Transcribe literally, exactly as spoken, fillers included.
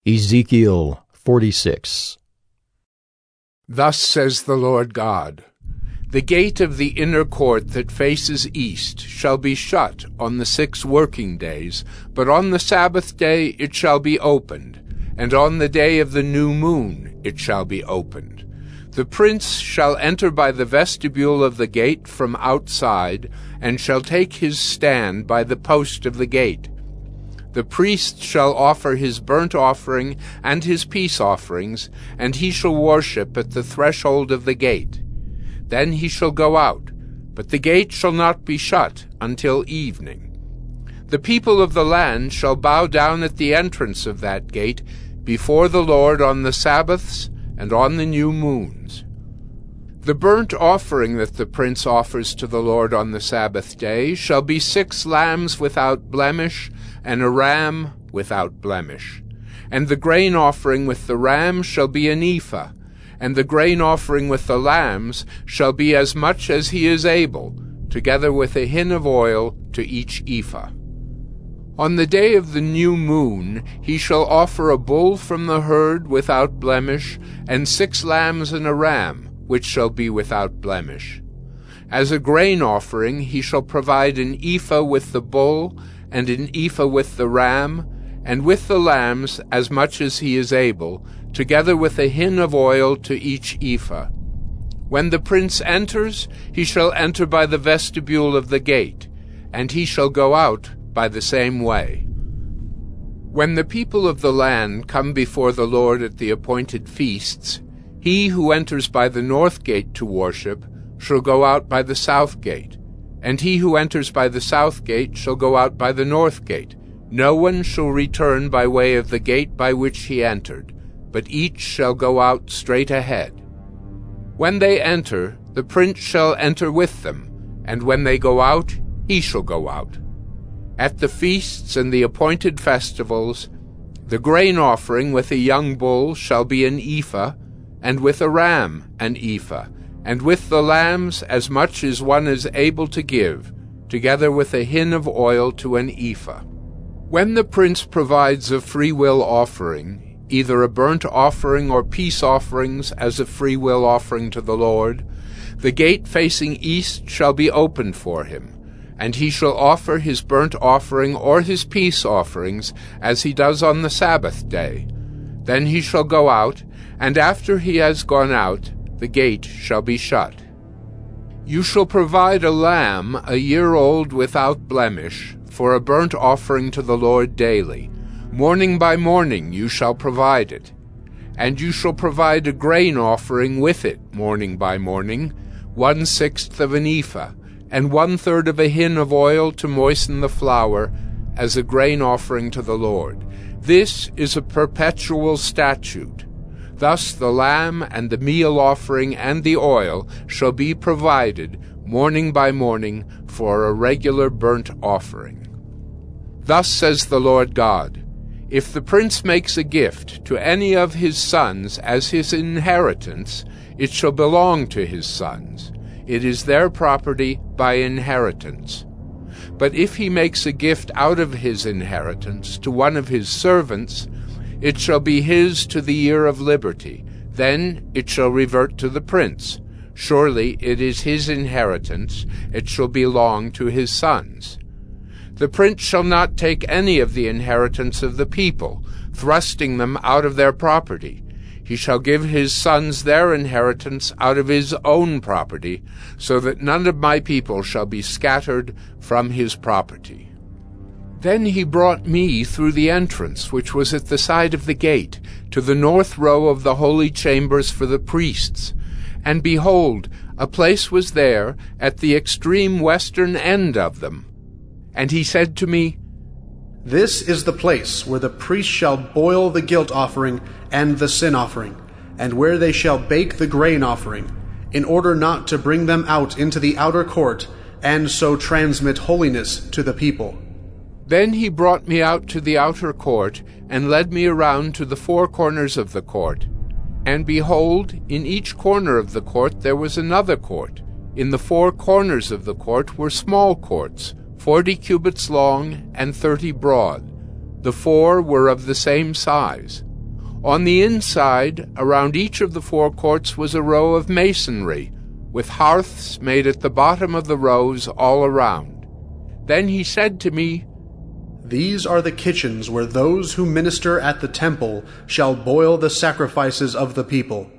Ezekiel forty-six. Thus says the Lord God, The gate of the inner court that faces east shall be shut on the six working days, but on the Sabbath day it shall be opened, and on the day of the new moon it shall be opened. The prince shall enter by the vestibule of the gate from outside, and shall take his stand by the post of the gate. The priest shall offer his burnt offering and his peace offerings, and he shall worship at the threshold of the gate. Then he shall go out, but the gate shall not be shut until evening. The people of the land shall bow down at the entrance of that gate before the Lord on the Sabbaths and on the new moons. The burnt offering that the prince offers to the Lord on the Sabbath day shall be six lambs without blemish, and a ram without blemish. And the grain offering with the ram shall be an ephah, and the grain offering with the lambs shall be as much as he is able, together with a hin of oil to each ephah. On the day of the new moon he shall offer a bull from the herd without blemish, and six lambs and a ram, which shall be without blemish. As a grain offering he shall provide an ephah with the bull, and an ephah with the ram, and with the lambs as much as he is able, together with a hin of oil to each ephah. When the prince enters, he shall enter by the vestibule of the gate, and he shall go out by the same way. When the people of the land come before the Lord at the appointed feasts, he who enters by the north gate to worship shall go out by the south gate, and he who enters by the south gate shall go out by the north gate. No one shall return by way of the gate by which he entered, but each shall go out straight ahead. When they enter, the prince shall enter with them, and when they go out, he shall go out. At the feasts and the appointed festivals, the grain offering with a young bull shall be an ephah, and with a ram an ephah, and with the lambs as much as one is able to give, together with a hin of oil to an ephah. When the prince provides a freewill offering, either a burnt offering or peace offerings as a freewill offering to the Lord, the gate facing east shall be opened for him, and he shall offer his burnt offering or his peace offerings as he does on the Sabbath day. Then he shall go out, and after he has gone out, the gate shall be shut. You shall provide a lamb a year old without blemish for a burnt offering to the Lord daily. Morning by morning you shall provide it. And you shall provide a grain offering with it morning by morning, one-sixth of an ephah, and one-third of a hin of oil to moisten the flour, as a grain offering to the Lord. This is a perpetual statute. Thus the lamb and the meal offering and the oil shall be provided morning by morning for a regular burnt offering. Thus says the Lord God, If the prince makes a gift to any of his sons as his inheritance, it shall belong to his sons. It is their property by inheritance. But if he makes a gift out of his inheritance to one of his servants, it shall be his to the year of liberty. Then it shall revert to the prince. Surely it is his inheritance. It shall belong to his sons. The prince shall not take any of the inheritance of the people, thrusting them out of their property. He shall give his sons their inheritance out of his own property, so that none of my people shall be scattered from his property. Then he brought me through the entrance, which was at the side of the gate, to the north row of the holy chambers for the priests. And behold, a place was there at the extreme western end of them. And he said to me, This is the place where the priest shall boil the guilt offering and the sin offering, and where they shall bake the grain offering, in order not to bring them out into the outer court, and so transmit holiness to the people. Then he brought me out to the outer court, and led me around to the four corners of the court. And behold, in each corner of the court there was another court. In the four corners of the court were small courts, forty cubits long and thirty broad. The four were of the same size. On the inside, around each of the four courts, was a row of masonry, with hearths made at the bottom of the rows all around. Then he said to me, "These are the kitchens where those who minister at the temple shall boil the sacrifices of the people.